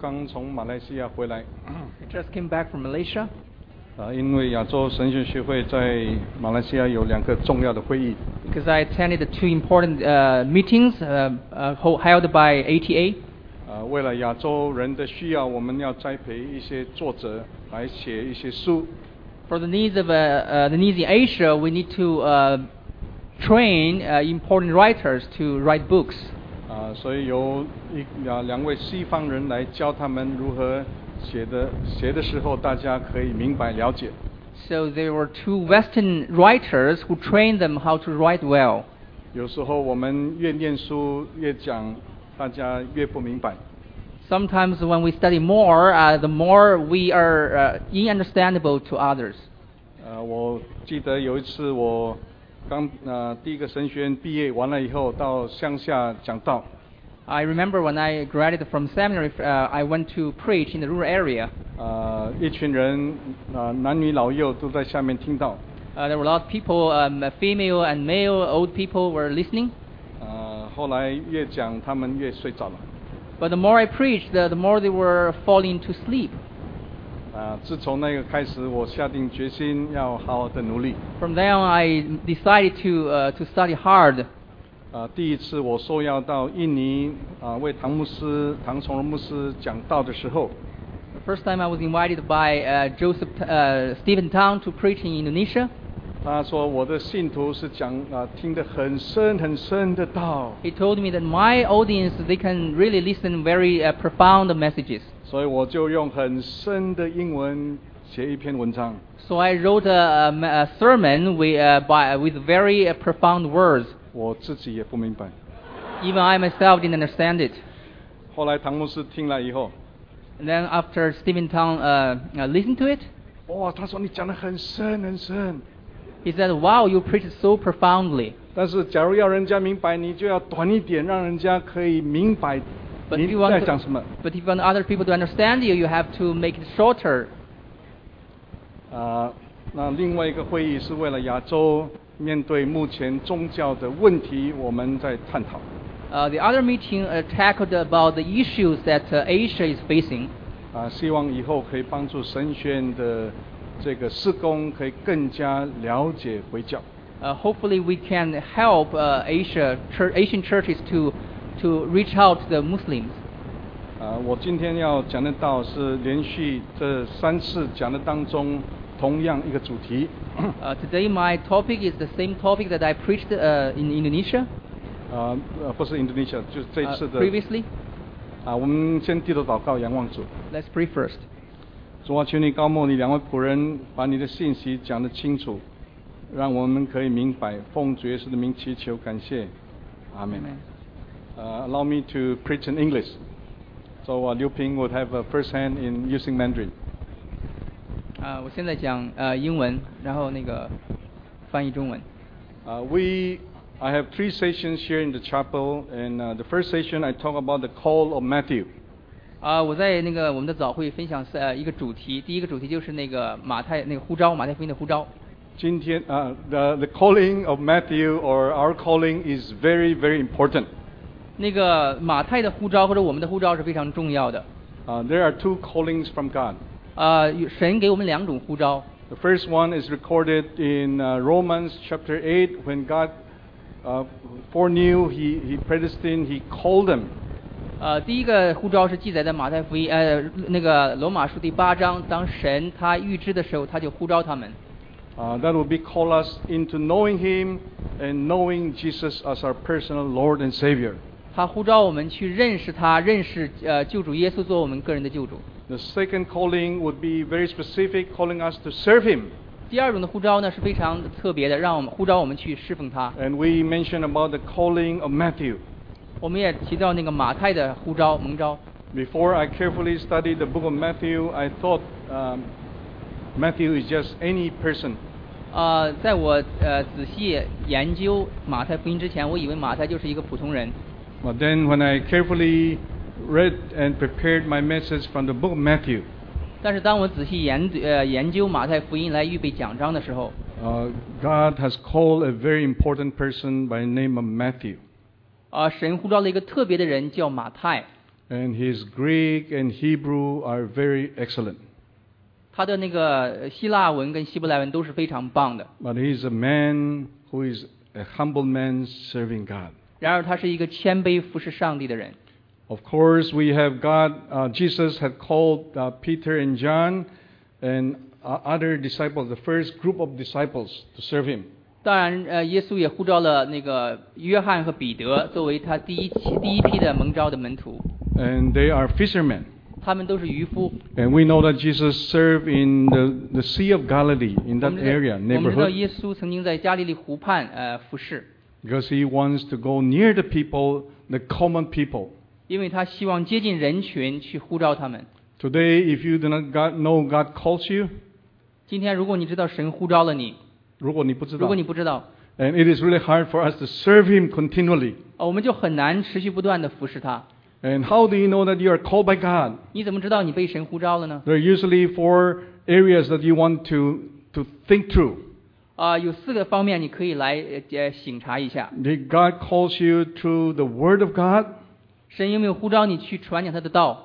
刚从马来西亚回来。 I just came back from Malaysia. 因为亚洲神学学会在马来西亚有2个重要的会议。 Because I attended the 2 important meetings held by ATA. 为了亚洲人的需要，我们要栽培一些作者来写一些书。 For the needs of the needs in Asia, we need to train important writers to write books. 所以由2位西方人来教他们如何写的时候，大家可以明白了解。 So there were 2 Western writers who trained them how to write well. 有时候我们越念书越讲，大家越不明白。 Sometimes when we study more, the more we are ununderstandable to others. 我记得有一次我第一个神学院毕业完了以后，到乡下讲道。 I remember when I graduated from seminary, I went to preach in the rural area. 一群人男女老幼都在下面听到。 There were a lot of people, female and male, old people were listening. 后来越讲他们越睡着了。 But the more I preached, the more they were falling to sleep. 自从那个开始，我下定决心要好好的努力。 From then on, I decided to study hard. 第一次我受邀到印尼为唐崇荣牧师讲道的时候。 The first time I was invited by Stephen Tang to preach in Indonesia. 他说我的信徒是听得很深很深的道。 He told me that my audience, they can really listen very profound messages. 所以我就用很深的英文写一篇文章。 So I wrote a sermon with very profound words. 我自己也不明白。 Even I myself didn't understand it. 后来唐牧师听了以后。 And then after Stephen Tang listened to it. 哇，他说你讲得很深很深。 He said, "Wow, you preach so profoundly." 但是假如要人家明白，你就要短一点，让人家可以明白你在讲什么。 But if you want other people to understand you, you have to make it shorter. 那另外一个会议是为了亚洲面对目前宗教的问题，我们在探讨。 The other meeting tackled about the issues that Asia is facing. 希望以后可以帮助神学院的这个事工可以更加了解回教。 Hopefully we can help Asian churches to reach out to the Muslims. 我今天要讲的道是连续这3次讲的当中同样一个主题。 Today my topic is the same topic that I preached in Indonesia. 不是 Indonesia， 就是这一次的。 Previously. 我们先低头祷告，仰望主。 Let's pray first. 主啊，求你高牧你2位仆人，把你的信息讲得清楚，让我们可以明白。奉主耶稣的名祈求，感谢，阿门。Allow me to preach in English, so Liu Ping would have a first hand in using Mandarin. 我现在讲英文，然后那个翻译中文。 I have 3 sessions here in the chapel, and the first session I talk about the call of Matthew. 我在我们的早会分享一个主题，第一个主题就是马太呼召，马太福音的呼召。 今天the calling of Matthew or our calling is very very important. 马太的呼召或者我们的呼召是非常重要的。 There are 2 callings from God. 神给我们2种呼召。 The first one is recorded in Romans chapter 8 when God foreknew, He predestined, He called them. 第一个呼召是记载在马太福音罗马书第8章，当神他预知的时候，他就呼召他们。 That would be call us into knowing Him and knowing Jesus as our personal Lord and Savior. 他呼召我们去认识他，认识救主耶稣做我们个人的救主。 The second calling would be very specific, calling us to serve Him. 第2种的呼召呢是非常特别的，呼召我们去侍奉他。 And we mentioned about the calling of Matthew. 我们也提到马太的呼召蒙召。 Before I carefully studied the book of Matthew, I thought Matthew is just any person. 在我仔细研究马太福音之前，我以为马太就是一个普通人。 But then when I carefully read and prepared my message from the book of Matthew, 但是当我仔细研究马太福音来预备讲章的时候， God has called a very important person by the name of Matthew. 神呼召了一个特别的人叫马太。 And his Greek and Hebrew are very excellent. 他的那个希腊文跟希伯来文都是非常棒的。 But he is a man who is a humble man serving God. 然而他是一个谦卑服侍上帝的人。 Of course, we have Jesus had called Peter and John and other disciples, the first group of disciples, to serve him. 当然，耶稣也呼召了那个约翰和彼得作为他第一批的蒙召的门徒。 And they are fishermen. 他们都是渔夫。 And we know that Jesus served in the Sea of Galilee, in that area, 我们知道 neighborhood, 耶稣曾经在加利利湖畔服侍， because he wants to go near the people, the common people. 因为他希望接近人群去呼召他们。 Today, if you do not know God calls you, 今天如果你知道神呼召了你， 如果你不知道， 如果你不知道， and it is really hard for us to serve him continually. 我们就很难持续不断的服侍他。 And how do you know that you are called by God? 你怎么知道你被神呼召了呢？ There are usually 4 areas that you want to think through. 有4个方面你可以来省察一下。 Did God calls you through the Word of God? 神有没有呼召你去传讲他的道？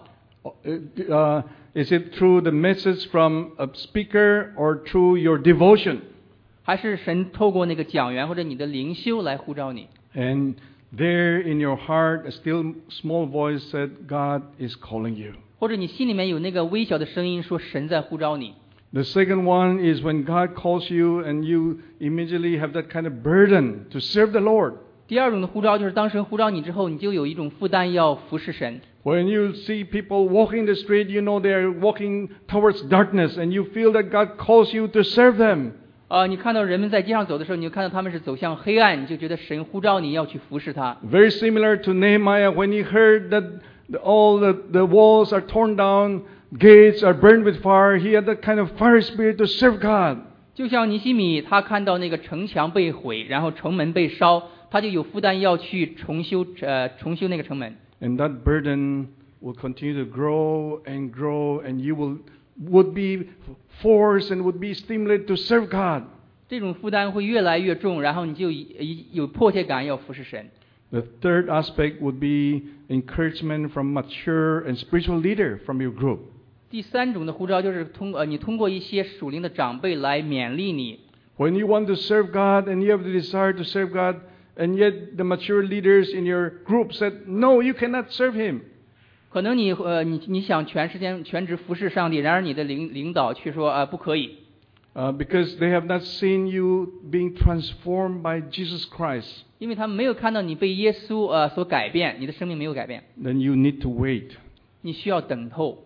Is it through the message from a speaker or through your devotion? 还是神透过那个讲员或者你的灵修来呼召你？ And there in your heart, a still small voice said, God is calling you. 或者你心里面有那个微小的声音说神在呼召你？ The second one is when God calls you and you immediately have that kind of burden to serve the Lord. 第二种的呼召就是当神呼召你之后，你就有一种负担要服侍神。 When you see people walking the street, you know they are walking towards darkness and you feel that God calls you to serve them. 你看到人们在街上走的时候，你就看到他们是走向黑暗，你就觉得神呼召你要去服侍他。 Very similar to Nehemiah when he heard that all the walls are torn down, gates are burned with fire, he had that kind of fire spirit to serve God. 就像尼希米，他看到那个城墙被毁，然后城门被烧，他就有负担要去重修那个城门。 And that burden will continue to grow, and you would be forced and would be stimulated to serve God. 这种负担会越来越重，然后你就有迫切感要服侍神。 The third aspect would be encouragement from mature and spiritual leader from your group. 第3种的呼召就是你通过一些属灵的长辈来勉励你。 When you want to serve God and you have the desire to serve God, and yet the mature leaders in your group said, no, you cannot serve him. 可能你想全职服侍上帝，然而你的领导却说不可以。 Because they have not seen you being transformed by Jesus Christ. 因为他们没有看到你被耶稣所改变，你的生命没有改变。 Then you need to wait. 你需要等候。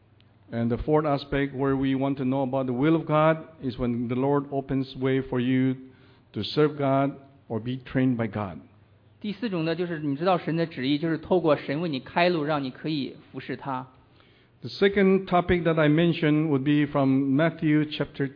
And the fourth aspect where we want to know about the will of God is when the Lord opens way for you to serve God or be trained by God. 第4种呢，就是你知道神的旨意，就是透过神为你开路，让你可以服侍他。 The second topic that I mentioned would be from Matthew chapter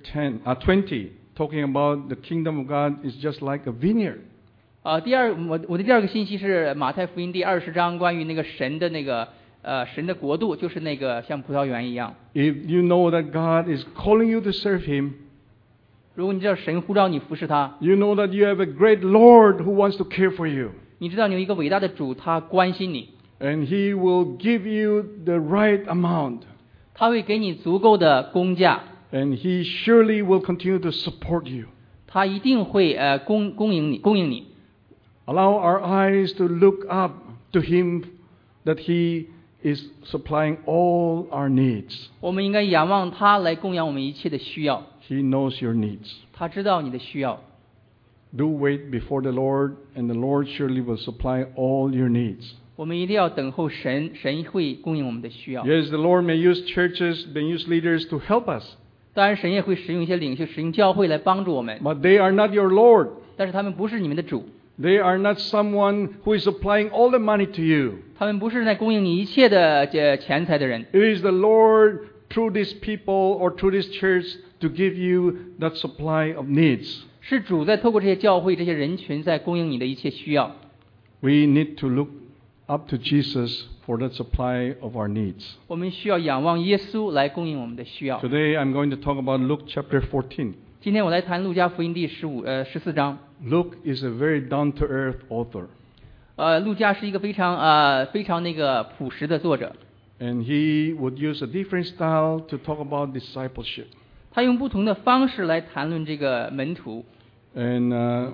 20, talking about the kingdom of God is just like a vineyard. 我的第2个信息是马太福音第20章关于那个神的国度，就是那个像葡萄园一样。 If you know that God is calling you to serve Him, 如果你知道神呼召你服侍他， you know that you have a great Lord who wants to care for you. 你知道你有一个伟大的主，他关心你， And He will give you the right amount. 他会给你足够的工价， And He surely will continue to support you. 他一定会供应你。 Allow our eyes to look up to Him, that He is supplying all our needs. 我们应该仰望他来供养我们一切的需要， He knows your needs. 他知道你的需要。 Do wait before the Lord, and the Lord surely will supply all your needs. 我们一定要等候神，神会供应我们的需要。 Yes, the Lord may use churches, may use leaders to help us, 当然，神也会使用一些领袖、使用教会来帮助我们， but they are not your Lord. 但是他们不是你们的主， They are not someone who is supplying all the money to you. 他们不是在供应你一切的钱财的人。 It is the Lord through these people or through this church to give you that supply of needs. 是主在透过这些教会、这些人群在供应你的一切需要。 We need to look up to Jesus for that supply of our needs. 我们需要仰望耶稣来供应我们的需要。 Today I'm going to talk about Luke chapter 14. 今天我来谈路加福音第14章。 Luke is a very down-to-earth author. 路加是一个非常那个朴实的作者， And he would use a different style to talk about discipleship. 他用不同的方式来谈论这个门徒。 And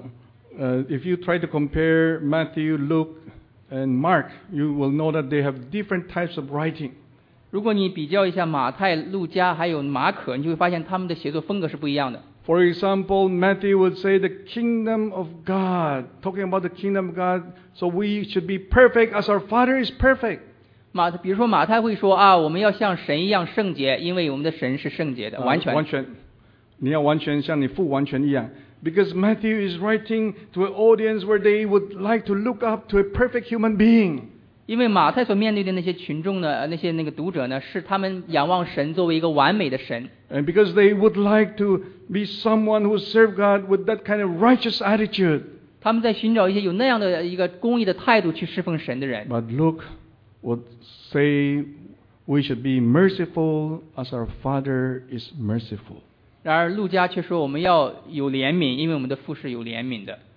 if you try to compare Matthew, Luke, and Mark, you will know that they have different types of writing. 如果你比较一下马太、路加还有马可，你就会发现他们的写作风格是不一样的。 For example, Matthew would say the kingdom of God, talking about the kingdom of God, so we should be perfect as our Father is perfect. 比如说马太会说啊，我们要像神一样圣洁，因为我们的神是圣洁的，完全。 完全，你要完全像你父完全一样。Because Matthew is writing to an audience where they would like to look up to a perfect human being. 因为马太所面对的那些群众呢，那些那个读者呢，是他们仰望神作为一个完美的神。 And because they would like to be someone who serve God with that kind of righteous attitude. 他们在寻找一些有那样的一个公义的态度去侍奉神的人。 But Luke would say we should be merciful as our Father is merciful. 然而路加却说我们要有怜悯，因为我们的父是有怜悯的。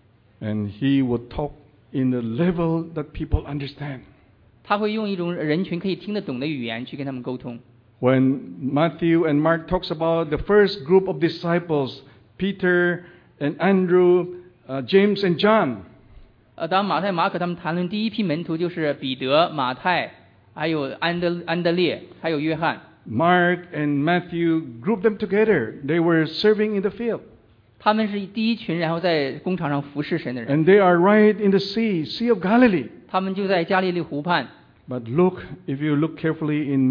And he would talk in the level that people understand. 他会用一种人群可以听得懂的语言去跟他们沟通。 When Matthew and Mark talks about the first group of disciples, Peter and Andrew, James and John. 当马太、马可他们谈论第一批门徒，就是彼得、马太，还有安德烈，还有约翰。 Mark and Matthew grouped them together. They were serving in the field. 他们是第一群，然后在工厂上服侍神的人。 And they are right in the Sea of Galilee. 他们就在加利利湖畔。 But Luke, if you look carefully in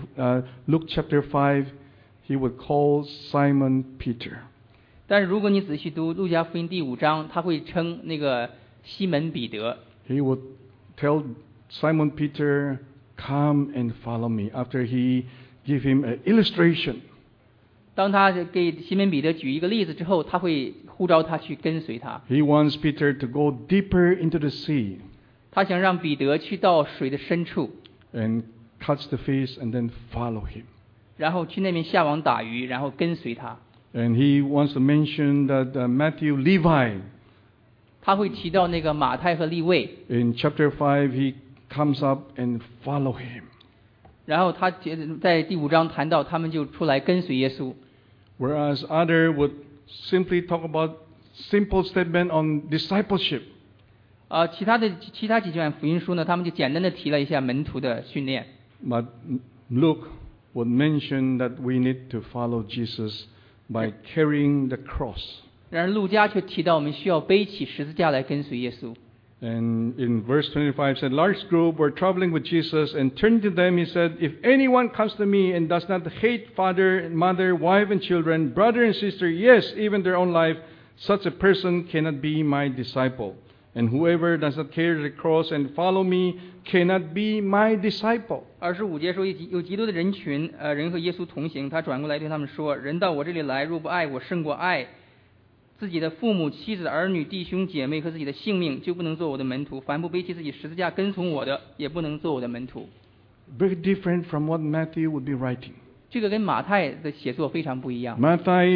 Luke chapter 5, he would call Simon Peter. 但是如果你仔细读路加福音第5章，他会称那个西门彼得。 He would tell Simon Peter, "Come and follow me." After he gave him an illustration. 当他给西门彼得举一个例子之后，他会呼召他去跟随他。 He wants Peter to go deeper into the sea. 他想让彼得去到水的深处， And catch the fish and then follow him. 然后去那边下网打鱼，然后跟随他。 And he wants to mention that Matthew, Levi. 他会提到那个马太和利未。 In chapter 5, he comes up and follow him. 然后他在第5章谈到他们就出来跟随耶稣。 Whereas other would simply talk about simple statement on discipleship. 其他几卷福音书呢，他们就简单的提了一下门徒的训练。 But Luke would mention that we need to follow Jesus by carrying the cross. 然而路加却提到我们需要背起十字架来跟随耶稣。 And in verse 25 said, large group were traveling with Jesus, and turning to them he said, "If anyone comes to me and does not hate father, mother, wife and children, brother and sister, yes, even their own life, such a person cannot be my disciple. And whoever does not carry the cross and follow me cannot be my disciple." 25节说有极多的人群，人和耶稣同行，他转过来对他们说：人到我这里来，若不爱我胜过爱自己的父母、妻子、儿女、弟兄姐妹和自己的性命，就不能做我的门徒。凡不背起自己十字架跟从我的，也不能做我的门徒。 Very different from what Matthew would be writing. 这个跟马太的写作非常不一样。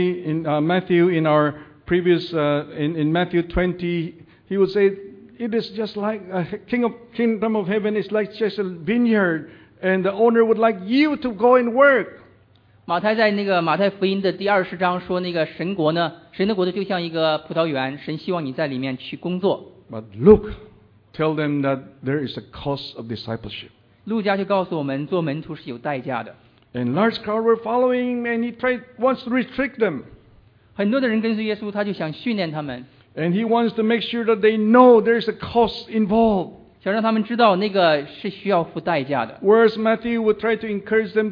Matthew in our previous in Matthew 20, he would say it is just like a kingdom of heaven is like just a vineyard, and the owner would like you to go and work. 马太在那个马太福音的第20章说，那个神国呢，神的国度就像一个葡萄园，神希望你在里面去工作。 But Luke tell them that there is a cost of discipleship. 路加就告诉我们，做门徒是有代价的。 And large crowd were following, and he wants to restrict them. 很多的人跟随耶稣，他就想训练他们， And he wants to make sure that they know there is a cost involved. 想让他们知道那个是需要付代价的。 Whereas Matthew would try to encourage them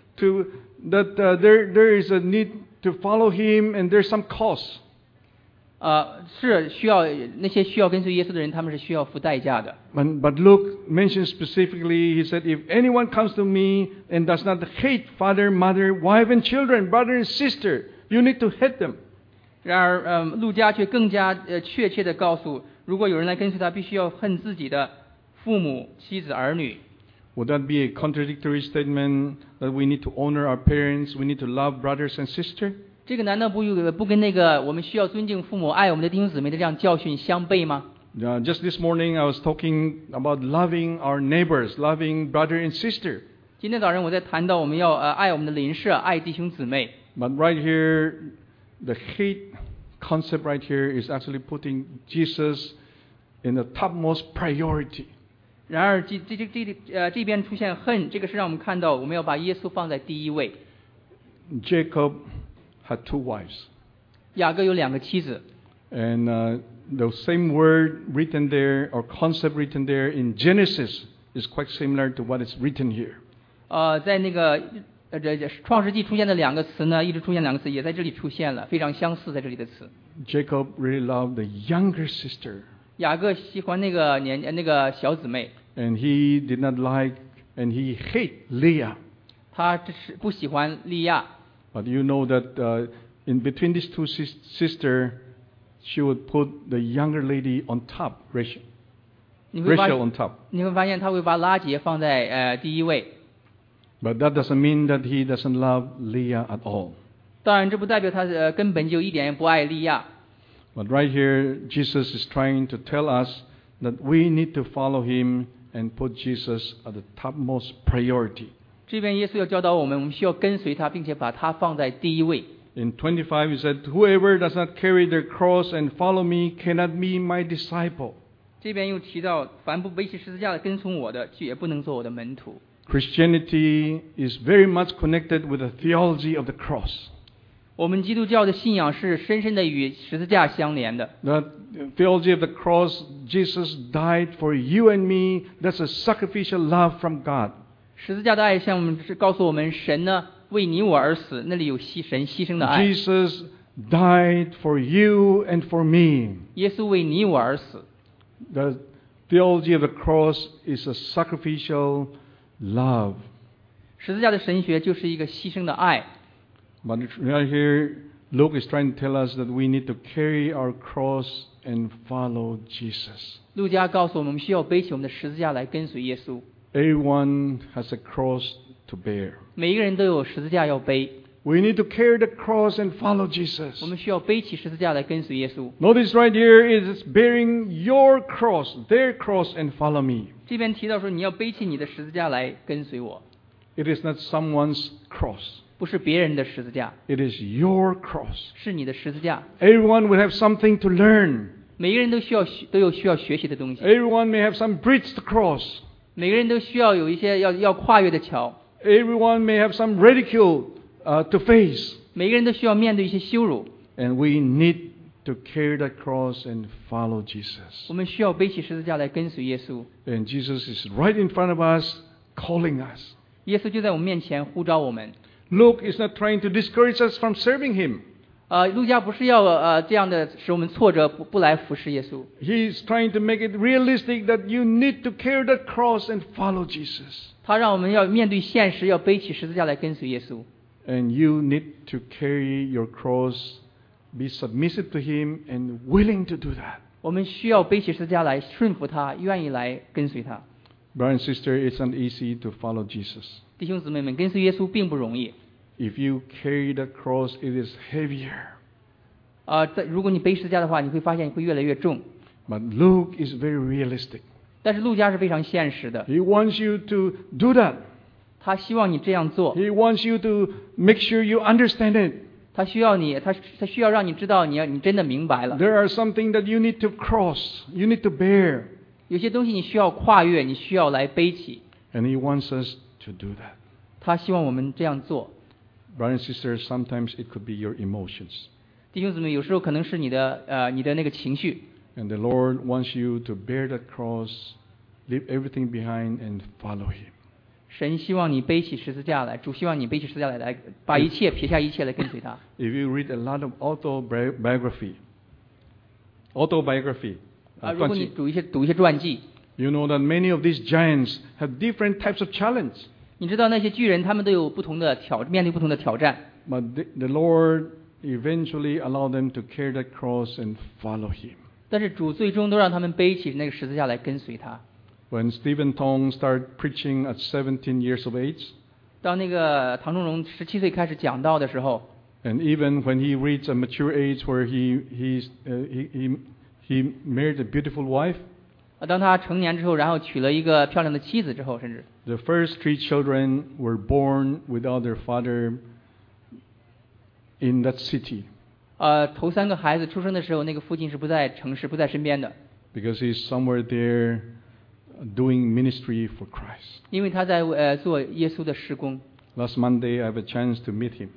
that there is a need to follow him and there's some cost. 是需要那些需要跟随耶稣的人，他们是需要付代价的。 But Luke mentions specifically, he said, if anyone comes to me and does not hate father, mother, wife and children, brother and sister, you need to hate them. 然而，路加却更加确切地告诉，如果有人来跟随他，必须要恨自己的父母、妻子、儿女。 Would that be a contradictory statement that we need to honor our parents, we need to love brothers and sisters? 这个难道不跟那个我们需要尊敬父母、爱我们的弟兄姊妹的这样教训相悖吗？ Just this morning, I was talking about loving our neighbors, loving brother and sister. 今天早上我在谈到我们要爱我们的邻舍，爱弟兄姊妹。 But right here, the hate concept right here is actually putting Jesus in the topmost priority. 然而这边出现恨，这个是让我们看到我们要把耶稣放在第一位。 Jacob had 2 wives. 雅各有2个妻子， And the same word written there or concept written there in Genesis is quite similar to what is written here. 在那个创世纪出现的2个词呢，一直出现2个词，也在这里出现了，非常相似在这里的词。 Jacob really loved the younger sister. 雅各喜欢那个小姊妹， And he did not like and he hate Leah. 他是不喜欢利亚。 But you know that in between these 2 sisters, she would put the younger lady on top, Rachel. 你会 Rachel on top. 发现他会把拉结放在第一位。 But that doesn't mean that he doesn't love Leah at all. 当然，这不代表他根本就一点也不爱利亚。 But right here, Jesus is trying to tell us that we need to follow him and put Jesus at the topmost priority. 这边耶稣要教导我们需要跟随他，并且把他放在第一位。 In 25, he said, "Whoever does not carry their cross and follow me cannot be my disciple." 这边又提到，凡不背起十字架的跟从我的，就也不能做我的门徒。 Christianity is very much connected with the theology of the cross. 我们基督教的信仰是深深的与十字架相连的。 The theology of the cross, Jesus died for you and me. That's a sacrificial love from God. 十字架的爱向我们是告诉我们，神呢为你我而死，那里有神牺牲的爱。 Jesus died for you and for me. 耶稣为你我而死。 The theology of the cross is a sacrificial love. 十字架的神学就是一个牺牲的爱。 But right here, Luke is trying to tell us that we need to carry our cross and follow Jesus. 路加告诉我们，我们需要背起我们的十字架来跟随耶稣。 Everyone has a cross to bear. 每一个人都有十字架要背， We need to carry the cross and follow Jesus. 我们需要背起十字架来跟随耶稣。 Notice right here it is bearing your cross, their cross, and follow me. 这边提到说，你要背起你的十字架来跟随我， It is not someone's cross. 不是别人的十字架， It is your cross. 是你的十字架。 Everyone will have something to learn. 每个人都有需要学习的东西， Everyone may have some bridge to cross. 每个人都需要有一些要跨越的桥， Everyone may have some ridicule to face. 每个人都需要面对一些羞辱。 And we need to carry that cross and follow Jesus. 我们需要背起十字架来跟随耶稣。 And Jesus is right in front of us, calling us. 耶稣就在我们面前呼召我们。 Luke is not trying to discourage us from serving him. 路加不是要这样的使我们挫折不来服侍耶稣。 He is trying to make it realistic that you need to carry that cross and follow Jesus. 他让我们要面对现实，要背起十字架来跟随耶稣。 And you need to carry your cross, be submissive to him and willing to do that. 我们需要背起十字架来顺服他，愿意来跟随他。 Brother and sister, it's not easy to follow Jesus. 弟兄姊妹们，跟随耶稣并不容易。 If you carry the cross, it is heavier. 如果你背十字架的话，你会发现会越来越重。 But Luke is very realistic. 但是路加是非常现实的， He wants you to do that. 他希望你这样做， He wants you to make sure you understand it. 他需要让你知道你真的明白了。 There are something that you need to cross, you need to bear. 有些东西你需要跨越，你需要来背起。 And he wants us to do that. 他希望我们这样做。 Brothers and sisters, sometimes it could be your emotions. 弟兄姊妹，有时候可能是你的那个情绪。 And the Lord wants you to bear that cross, leave everything behind and follow him. 神希望你背起十字架来，主希望你背起十字架来把一切撇下一切来跟随他。 If you read a lot of autobiography, 如果你读一些传记， you know that many of these giants have different types of challenge. 你知道那些巨人他们都有面对不同的挑战。 But the Lord eventually allowed them to carry that cross and follow him. 但是主最终都让他们背起那个十字架来跟随他。 When Stephen Tong started preaching at 17 years of age, 当那个唐仲荣17岁开始讲道的时候， and even when he reached a mature age where he married a beautiful wife. 当他成年之后，然后娶了一个漂亮的妻子之后，甚至 The first 3 children were born without their father in that city 头3个孩子出生的时候，那个父亲是不在城市，不在身边的， because he's somewhere there doing ministry for Christ. 因为他在做耶稣的事工。 Last Monday, I have a chance to meet him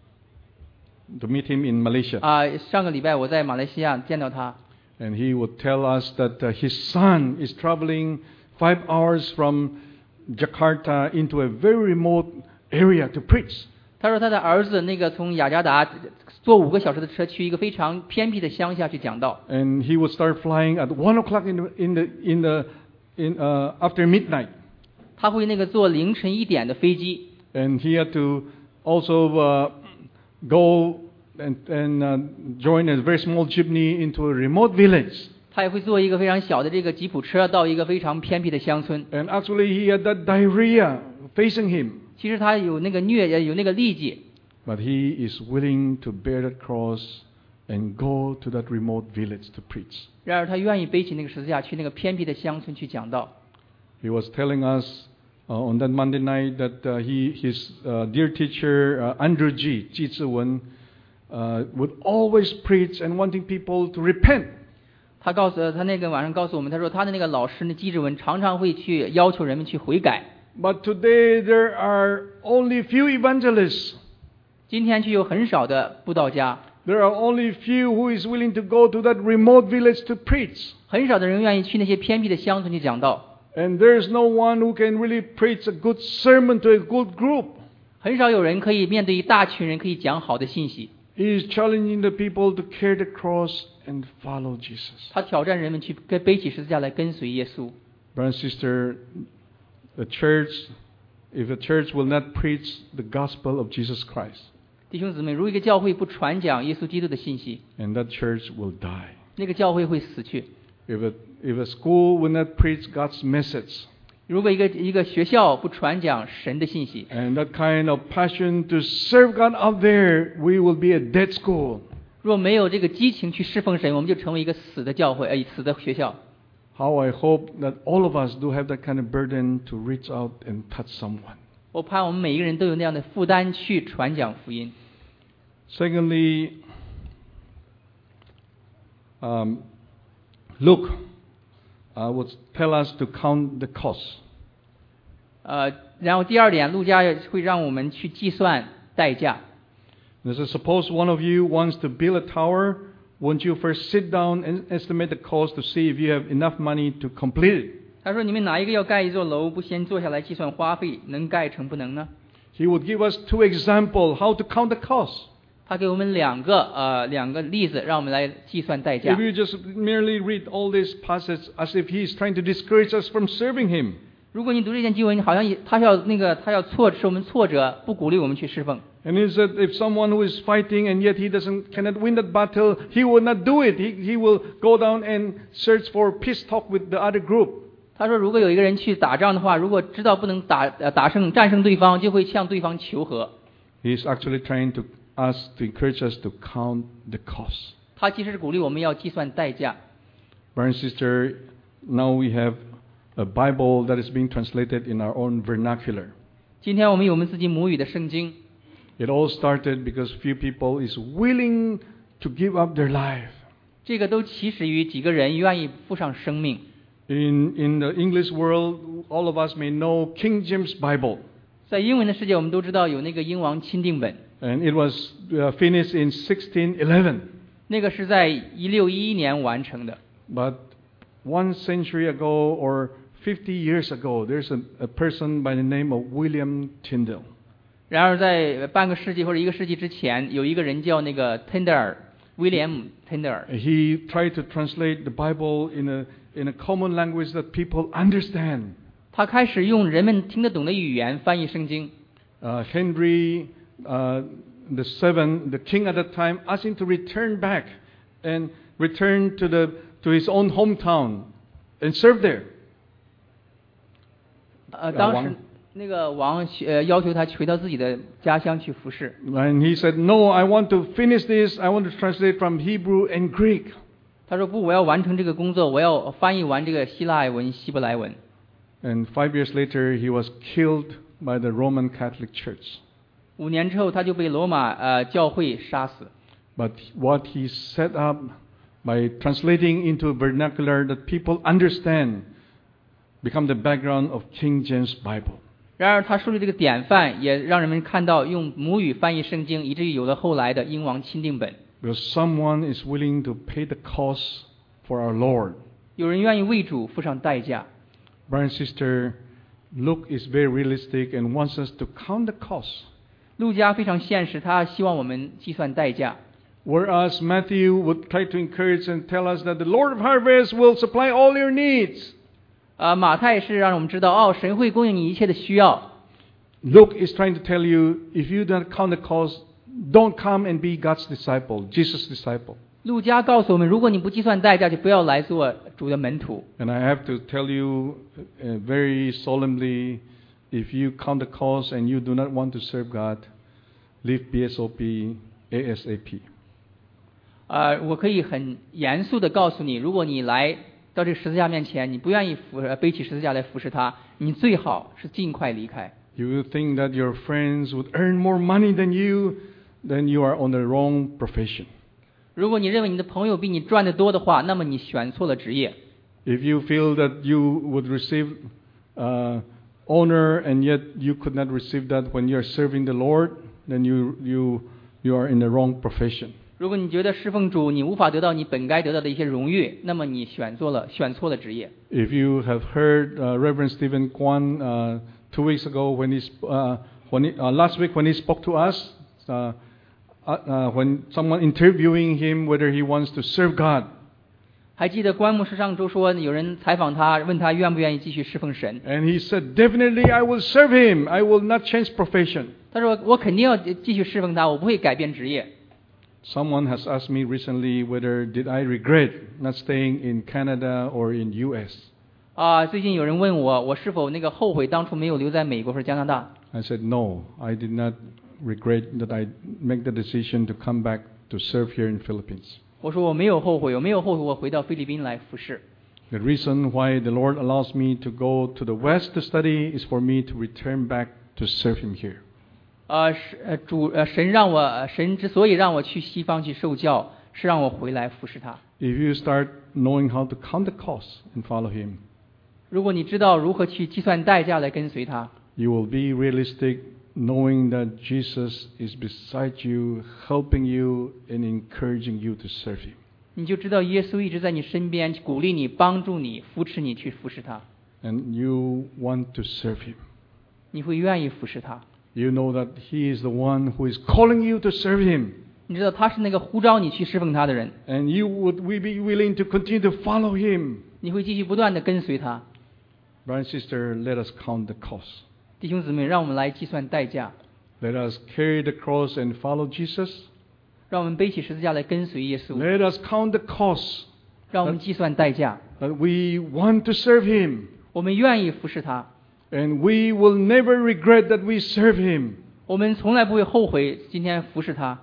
in Malaysia. 上个礼拜我在马来西亚见到他， And he would tell us that his son is traveling 5 hours from Jakarta into a very remote area to preach. 他说他的儿子那个从雅加达坐5个小时的车去一个非常偏僻的乡下去讲道。 And he would start flying at 1 o'clock after midnight. 他会那个坐凌晨1点的飞机， And he had to also go and join a very small jeepney into a remote village. 他也会坐一个非常小的这个吉普车到一个非常偏僻的乡村。 And actually he had that diarrhea facing him. 其实他有那个有那个痢疾， But he is willing to bear that cross and go to that remote village to preach. 然而他愿意背起那个十字架去那个偏僻的乡村去讲道。 He was telling us on that Monday night that his dear teacher Andrew Ji Zhiwen would always preach and wanting people to repent. 他那个晚上告诉我们，他说他的那个老师那机智文常常会去要求人们去悔改。 But today there are only few evangelists. 今天却有很少的布道家， There are only few who is willing to go to that remote village to preach. 很少的人愿意去那些偏僻的乡村去讲道。 And there's no one who can really preach a good sermon to a good group. 很少有人可以面对一大群人可以讲好的信息。 He is challenging the people to carry the cross and follow Jesus. 他挑战人们去背起十字架来跟随耶稣。 Brother and sister, the church, if the church will not preach the gospel of Jesus Christ, 弟兄姊妹，如果一个教会不传讲耶稣基督的信息， and that church will die. 那个教会会死去。 If a school will not preach God's message, 如果一个学校不传讲神的信息， and that kind of passion to serve God out there, we will be a dead school. 若没有这个激情去侍奉神，我们就成为一个死的教会，死的学校。 How I hope that all of us do have that kind of burden to reach out and touch someone. 我盼我们每一个人都有那样的负担去传讲福音。 Secondly, Luke would tell us to count the cost. 然后第二点，路加会让我们去计算代价。 Suppose one of you wants to build a tower, won't you first sit down and estimate the cost to see if you have enough money to complete it? 他说：“你们哪一个要盖一座楼，不先坐下来计算花费，能盖成不能呢？” He would give us 2 examples how to count the cost. 他给我们两个例子，让我们来计算代价 If。you just merely read all these passages as if he is trying to discourage us from serving him. 如果你读这件经文，好像他要使我们挫折，不鼓励我们去侍奉。 And he said if someone who is fighting and yet he cannot win that battle, he will not do it. He will go down and search for peace talk with the other group. 他说，如果有一个人去打仗的话，如果知道不能战胜对方，就会向对方求和。 He is actually trying to encourage us to count the cost. 他其实是鼓励我们要计算代价。 Brother and sister, now we have a Bible that is being translated in our own vernacular. 今天我们有我们自己母语的圣经。 It all started because few people is willing to give up their life. 这个都起始于几个人愿意付上生命。 In the English world, all of us may know King James Bible. 在英文的世界，我们都知道有那个英王钦定本， And it was finished in 1611. 那个是在1611年完成的。 But 1 century ago or 50 years ago, there's a person by the name of William Tyndale. 然而在半个世纪或者1个世纪之前，有一个人叫那个威廉滕德尔。 He tried to translate the Bible in a common language that people understand. 他开始用人们听得懂的语言翻译圣经。 Henry the Seventh, the king at that time, asked him to return back and return to his own hometown and serve there. 当时那个王要求他回到自己的家乡去服侍。 And he said, "No, I want to finish this. I want to translate from Hebrew and Greek." 他说不，我要完成这个工作，我要翻译完这个希腊文、希伯来文。 And 5 years later, he was killed by the Roman Catholic Church. 5年之后，他就被罗马教会杀死。 But what he set up by translating into vernacular that people understand become the background of King James Bible. 然而他树立这个典范，也让人们看到用母语翻译圣经，以至于有了后来的英王钦定本。 Because someone is willing to pay the cost for our Lord. 有人愿意为主付上代价。 Brother and sister, Luke is very realistic and wants us to count the cost. 路加非常现实，他希望我们计算代价。 Whereas Matthew would try to encourage and tell us that the Lord of harvest will supply all your needs. 马太是让我们知道，神会供应你一切的需要。 Luke is trying to tell you, if you don't count the cost, don't come and be God's disciple, Jesus' disciple. 路加告诉我们，如果你不计算代价，就不要来做主的门徒。 And I have to tell you very solemnly, if you count the cost and you do not want to serve God, leave BSOP ASAP. 我可以很严肃地告诉你，如果你来到这个十字架面前，你不愿意背起十字架来服侍他，你最好是尽快离开。 You will think that your friends would earn more money than you, then you are on the wrong profession. 如果你认为你的朋友比你赚得多的话，那么你选错了职业。 If you feel that you would receive honor and yet you could not receive that when you are serving the Lord, then you are in the wrong profession. 如果你觉得侍奉主你无法得到你本该得到的一些荣誉，那么你选错了职业。 If you have heard Reverend Stephen Kwan 2 weeks ago last week when he spoke to us, when someone interviewing him whether he wants to serve God. 还记得关牧师上周说，有人采访他，问他愿不愿意继续侍奉神。 And he said, "Definitely, I will serve him. I will not change profession." 他说，我肯定要继续侍奉他，我不会改变职业。 Someone has asked me recently whether did I regret not staying in Canada or in US. 最近有人问我，我是否后悔当初没有留在美国或者加拿大。 I said, "No, I did not regret that I make the decision to come back to serve here in Philippines." 我说我没有后悔，我回到菲律宾来服侍。 The reason why the Lord allows me to go to the West to study is for me to return back to serve Him here. 神之所以让我去西方去受教，是让我回来服侍他。 If you start knowing how to count the cost and follow Him, 如果你知道如何去计算代价来跟随他， you will be realistic, knowing that Jesus is beside you, helping you and encouraging you to serve Him. 你就知道耶稣一直在你身边，鼓励你、帮助你、扶持你去服侍他。 And you want to serve Him. 你会愿意服侍他。 You know that He is the one who is calling you to serve Him. 你知道他是那个呼召你去侍奉他的人。 And you would be willing to continue to follow Him. 你会继续不断地跟随他。 Brother and sister, let us count the cost. 弟兄姊妹，让我们来计算代价。 Let us carry the cross and follow Jesus. 让我们背起十字架来跟随耶稣。 Let us count the cost. 让我们计算代价。 That we want to serve Him. 我们愿意服侍他。 And we will never regret that we serve Him. 我们从来不会后悔今天服侍他。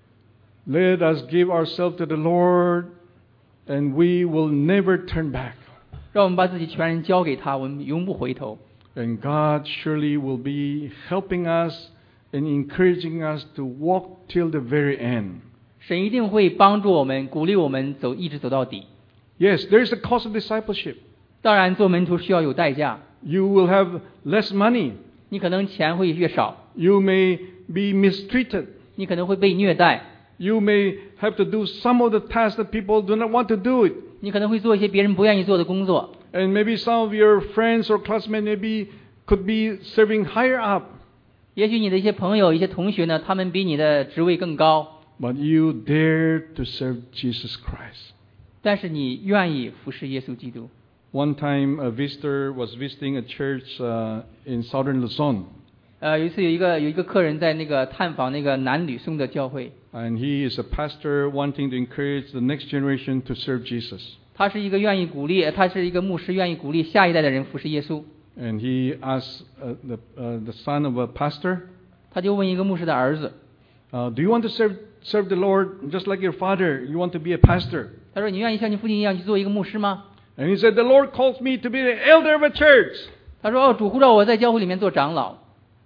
Let us give ourselves to the Lord, and we will never turn back. 让我们把自己全然交给他，我们永不回头。 And God surely will be helping us and encouraging us to walk till the very end. 神一定会帮助我们，鼓励我们一直走到底。 Yes, there is a cost of discipleship. 当然，做门徒需要有代价。 You will have less money. 你可能钱会越少。 You may be mistreated. 你可能会被虐待。 You may have to do some of the tasks that people do not want to do it. 你可能会做一些别人不愿意做的工作。 And maybe some of your friends or classmates could be serving higher up. 也许你的一些朋友、一些同学呢，他们比你的职位更高。 But you dare to serve Jesus Christ. 但是你愿意服侍耶稣基督。 One time, a visitor was visiting a church in southern Luzon. 有一次有一个客人在探访南吕宋的教会。 And he is a pastor wanting to encourage the next generation to serve Jesus. 他是一个牧师，愿意鼓励下一代的人服侍耶稣。 And he asked the son of a pastor, 他就问一个牧师的儿子 "Do you want to serve the Lord just like your father? You want to be a pastor?" 他说：“你愿意像你父亲一样去做一个牧师吗 And he said, the Lord calls me to be the elder of a church.？” 他说：“哦，主呼召我在教会里面做长老。”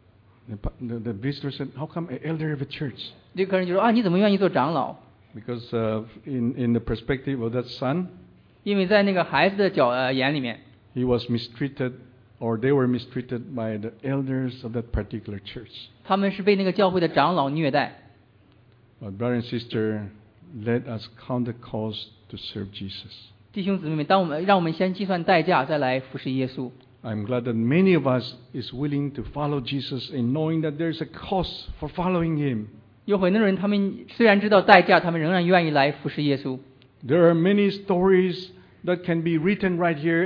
The visitor said, how come an elder of a church? 这个客人就说：“啊，你怎么愿意做长老？” Because in the perspective of that son, 因为在那个孩子的眼里面， he was mistreated, or they were mistreated by the elders of that particular church. 他们是被那个教会的长老虐待。 But brother and sister, let us count the cost to serve Jesus. 弟兄姊妹们，让我们先计算代价，再来服侍耶稣。 I'm glad that many of us is willing to follow Jesus in knowing that there's a cost for following him. 有很多人，他们虽然知道代价，他们仍然愿意来服侍耶稣。 There are many stories that can be written right here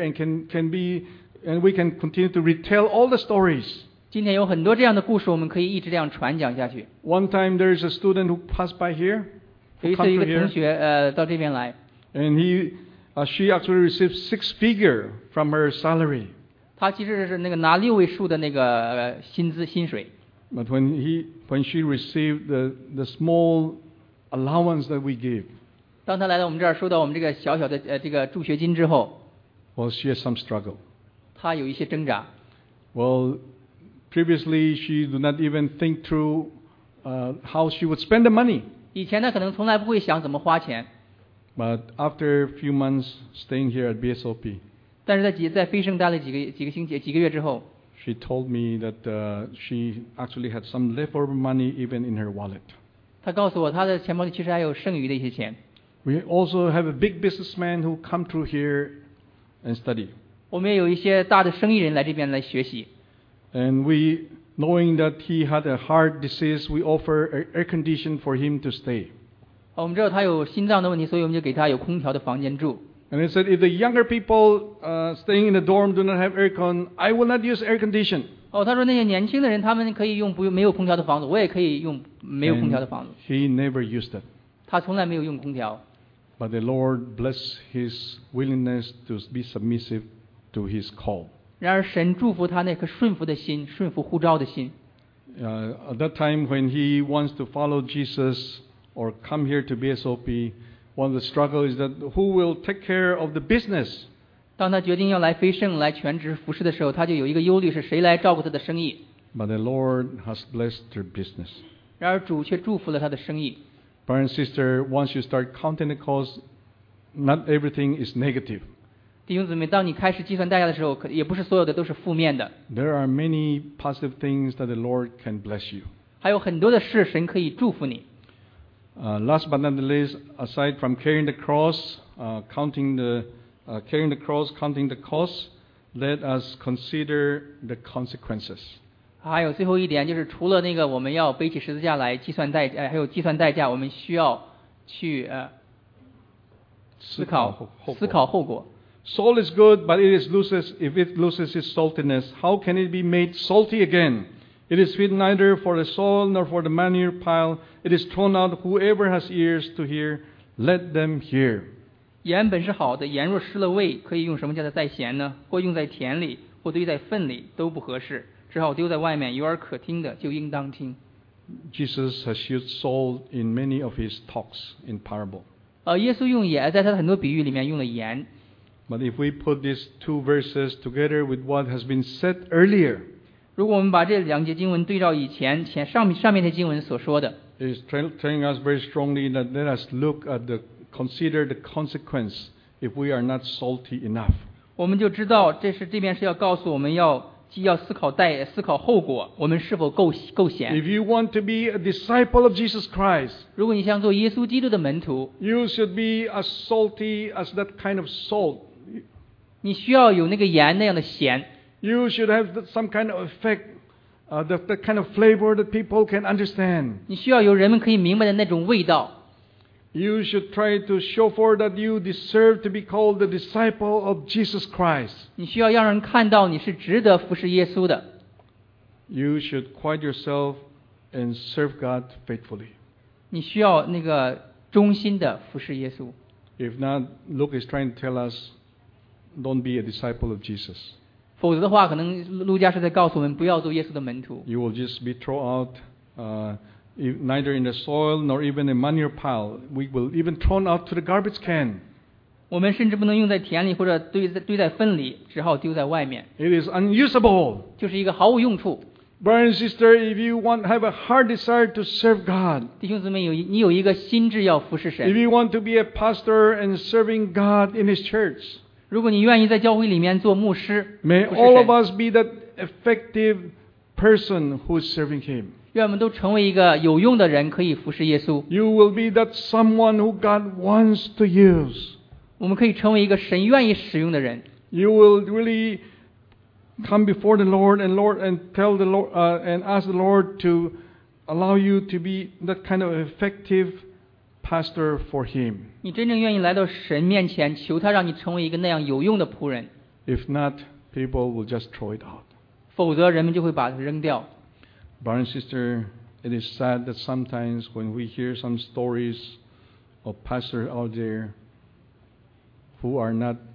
and we can continue to retell all the stories. 今天有很多这样的故事，我们可以一直这样传讲下去。 One time there is a student who passed by here, 有 who 一次 come 一 to 个同 here, 学到这边来， and she actually received 6 figure from her salary. 他其实是那个拿6位数的那个薪水。 But when she received the small allowance that we give, 当他来到我们这儿，收到我们这个小小的这个助学金之后， well, she has some struggle. 他有一些挣扎。 Well, previously she did not even think through how she would spend the money. 以前呢，可能从来不会想怎么花钱， But after a few months staying here at BSOP, 但是在飞升待了几个月之后， she told me that she actually had some leftover money even in her wallet. 他告诉我，他的钱包里其实还有剩余的一些钱。 We also have a big businessman who come through here and study. 我们也有一些大的生意人来这边来学习。 And we, knowing that he had a heart disease, we offer air condition for him to stay. 我们知道他有心脏的问题，所以我们就给他有空调的房间住。 And he said, if the younger people staying in the dorm do not have aircon, I will not use air condition. 他说那些年轻的人，他们可以用没有空调的房子，我也可以用没有空调的房子。 He never used it. 他从来没有用空调。 But the Lord blessed his willingness to be submissive to his call. 然而神祝福他那颗顺服的心，顺服呼召的心。 At that time when he wants to follow Jesus or come here to BSOP, one of the struggle is that who will take care of the business? 当他决定要来飞升来全职服侍的时候，他就有一个忧虑，是谁来照顾他的生意？ But the Lord has blessed their business. 然而主却祝福了他的生意。 Brother and sister, once you start counting the cost, not everything is negative. 弟兄姊妹，当你开始计算代价的时候，也不是所有的都是负面的， There are many positive things that the Lord can bless you. 还有很多的事神可以祝福你。 Last but not least, aside from carrying the cross, counting the cost, let us consider the consequences. 还有最后一点就是，除了那个我们要背起十字架来计算还有计算代价，我们需要去思考后果。 Salt is good, but if it loses its saltiness, how can it be made salty again? It is fit neither for the soil nor for the manure pile. It is thrown out. Whoever has ears to hear, let them hear. 盐本是好的，盐若失了味，可以用什么叫它再咸呢？或用在田里，或堆在粪里，都不合适，只好丢在外面。有耳可听的，就应当听。 Jesus has used salt in many of his talks in parable. 耶稣用盐，在他的很多比喻里面用了盐。 But if we put these two verses together with what has been said earlier, 如果我们把这两节经文对照以前上面的经文所说的， it is telling us very strongly that let us consider the consequence if we are not salty enough. 我们就知道这边是要告诉我们既要思考后果，我们是否够咸。 If you want to be a disciple of Jesus Christ, 如果你想做耶稣基督的门徒， you should be as salty as that kind of salt. 你需要有那个盐那样的咸。 You should have some kind of effect, the kind of flavor that people can understand. 你需要有人们可以明白的那种味道。 You should try to show forth that you deserve to be called the disciple of Jesus Christ. 你需要让人看到你是值得服侍耶稣的。 You should quiet yourself and serve God faithfully. 你需要那个忠心的服侍耶稣。 If not, Luke is trying to tell us, don't be a disciple of Jesus. 否则的话，可能路加是在告诉我们不要做耶稣的门徒。 You will just be thrown out, neither in the soil nor even a manure pile. We will even thrown out to the garbage can. 我们甚至不能用在田里或者堆在粪里，只好丢在外面， It is unusable. 就是一个毫无用处。 Brother and sister, if you have a heart desire to serve God, 弟兄姊妹，你有一个心志要服侍 if 神， you want to be a pastor and serving God in His church, 如果你愿意在教会里面做牧师， may 服 all 侍 of 神， us be that effective person who is serving Him. 愿我们都成为一个有用的人，可以服侍耶稣。 You will be that someone who God wants to use. 我们可以成为一个神愿意使用的人。 You will really come before the Lord and tell the Lord and ask the Lord to allow you to be that kind of effective pastor for Him. 你真正愿意来到神面前，求他让你成为一个那样有用的仆人， If not, people will just throw it out. 否则人们就会把它扔掉。 Brother and sister, it is sad that sometimes when we hear some stories of pastors out there who are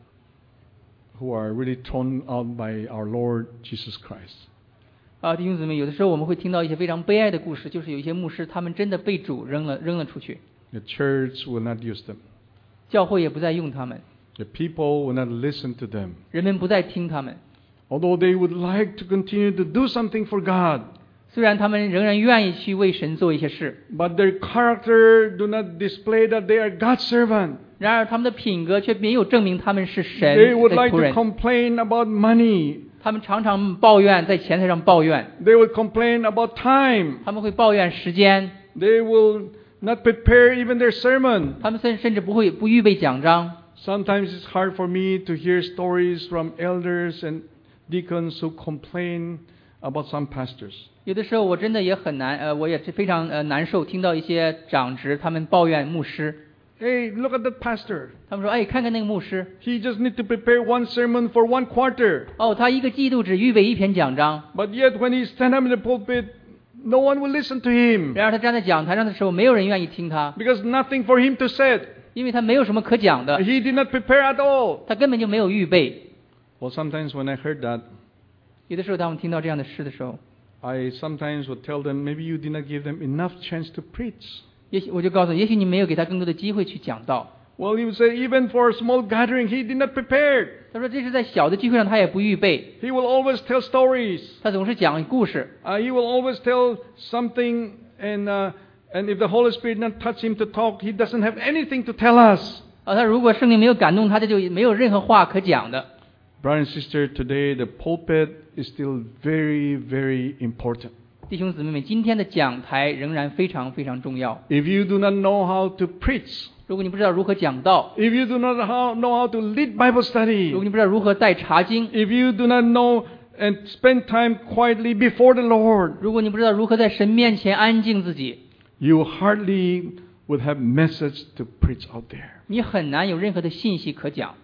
really thrown out by our Lord Jesus Christ. 弟兄姊妹，有的时候我们会听到一些非常悲哀的故事，就是有一些牧师他们真的被主扔了出去， The church will not use them. 教会也不再用他们， The people will not listen to them. 人们不再听他们。 Although they would like to continue to do something for God, 虽然他们仍然愿意去为神做一些事， but their character do not display that they are God's servant. 然而他们的品格却没有证明他们是神 They 的 would like 仆 to 人。 complain about money. 他们常常抱怨，在钱财上抱怨， They would complain about time. 他们会抱怨时间， They will not prepare even their sermon. 他们甚至不预备讲章。 Sometimes it's hard for me to hear stories from elders and deacons who complain about some pastors. 有的时候我真的也很难，我也是非常难受，听到一些长职他们抱怨牧师， Hey, look at that pastor. 他们说：“哎，看看那个牧师， He just need to prepare one sermon for one quarter. 哦，他一个季度只预备一篇讲章， But yet when he stand up in the pulpit, no one will listen to him 然而他站在讲台上的时候，没有人愿意听他， because nothing for him to say. 因为他没有什么可讲的， He did not prepare at all. 他根本就没有预备。 Well, sometimes when I heard that, 有的时候，当我们听到这样的事的时候， I sometimes would tell them, maybe you did not give them enough chance to preach. 也许我就告诉你，也许你没有给他更多的机会去讲道。 Well, you say even for a small gathering, he did not prepare. 他说这是在小的聚会上，他也不预备， He will always tell stories. 他总是讲故事。 He will always tell something, and if the Holy Spirit not touch him to talk, he doesn't have anything to tell us. 他如果圣灵没有感动他，他就没有任何话可讲的。 Brother and sister, today the pulpit is still very, very important. 弟兄姊妹们，今天的讲台仍然非常非常重要。 If you do not know how to preach, 如果你不知道如何讲道， if you do not know how to lead Bible 如果 study, 你不知道如何带查经， if you do not know and spend time quietly before the Lord, 如果你不知道如何在神面前安静自己， you hardly would have message to preach out there. 你很难有任何的信息可讲。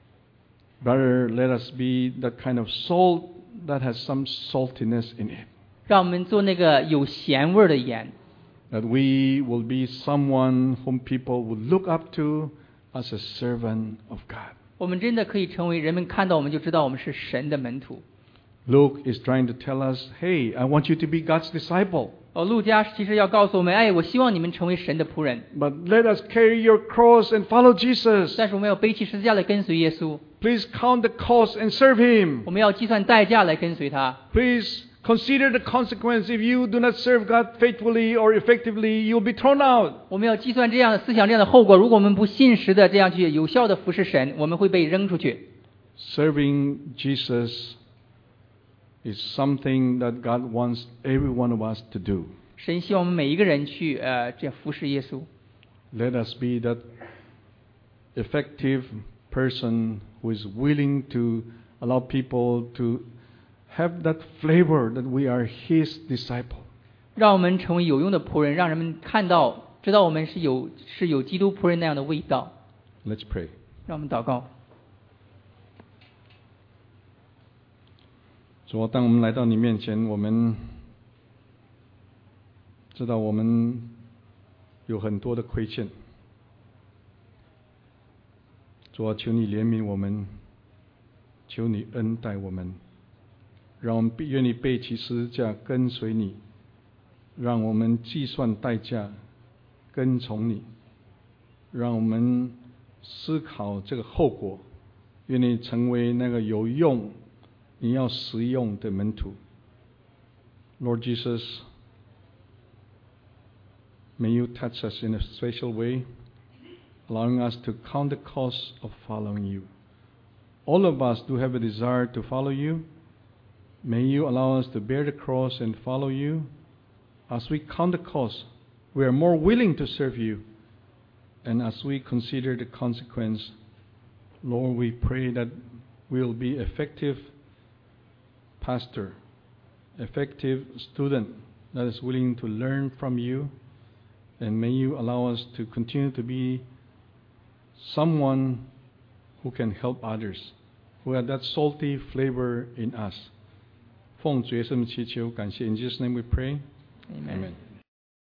Brother, let us be that kind of salt that has some saltiness in it. 让我们做那个有咸味儿的盐， That we will be someone whom people will look up to as a servant of God. 我们真的可以成为人们看到我们就知道我们是神的门徒。 Luke is trying to tell us, hey, I want you to be God's disciple. 路加其实要告诉我们，哎，我希望你们成为神的仆人， But let us carry your cross and follow Jesus. 但是我们要背起十字架来跟随耶稣， Please count the cost and serve Him. 我们要计算代价来跟随他。 Please consider the consequence. If you do not serve God faithfully or effectively, you'll be thrown out. 我们要计算这样的思想这样的后果，如果我们不信实的这样去有效的服侍神，我们会被扔出去。 Serving Jesus is something that God wants every one of us to do. 神希望我们每一个人去这样服侍耶稣。 Let us be that effective person who is willing to allow people to have that flavor that we are His disciple. 让我们成为有用的仆人，让人们看到知道我们是有基督仆人那样的味道。 Let's pray. 让我们祷告。 主啊，当我们来到你面前，我们知道我们有很多的亏欠。主啊，求你怜悯我们，求你恩待我们，让我们愿意背起十字架跟随你，让我们计算代价跟从你，让我们思考这个后果，愿你成为那个有用、你要实用的门徒。Lord Jesus, may you touch us in a special way, allowing us to count the cost of following you. All of us do have a desire to follow you. May you allow us to bear the cross and follow you. As we count the cost, we are more willing to serve you. And as we consider the consequence, Lord, we pray that we'll be effective pastor, effective student that is willing to learn from you. And may you allow us to continue to be someone who can help others, who have that salty flavor in us. 奉主耶稣的名祈求，感谢。In Jesus' name we pray. Amen. Amen.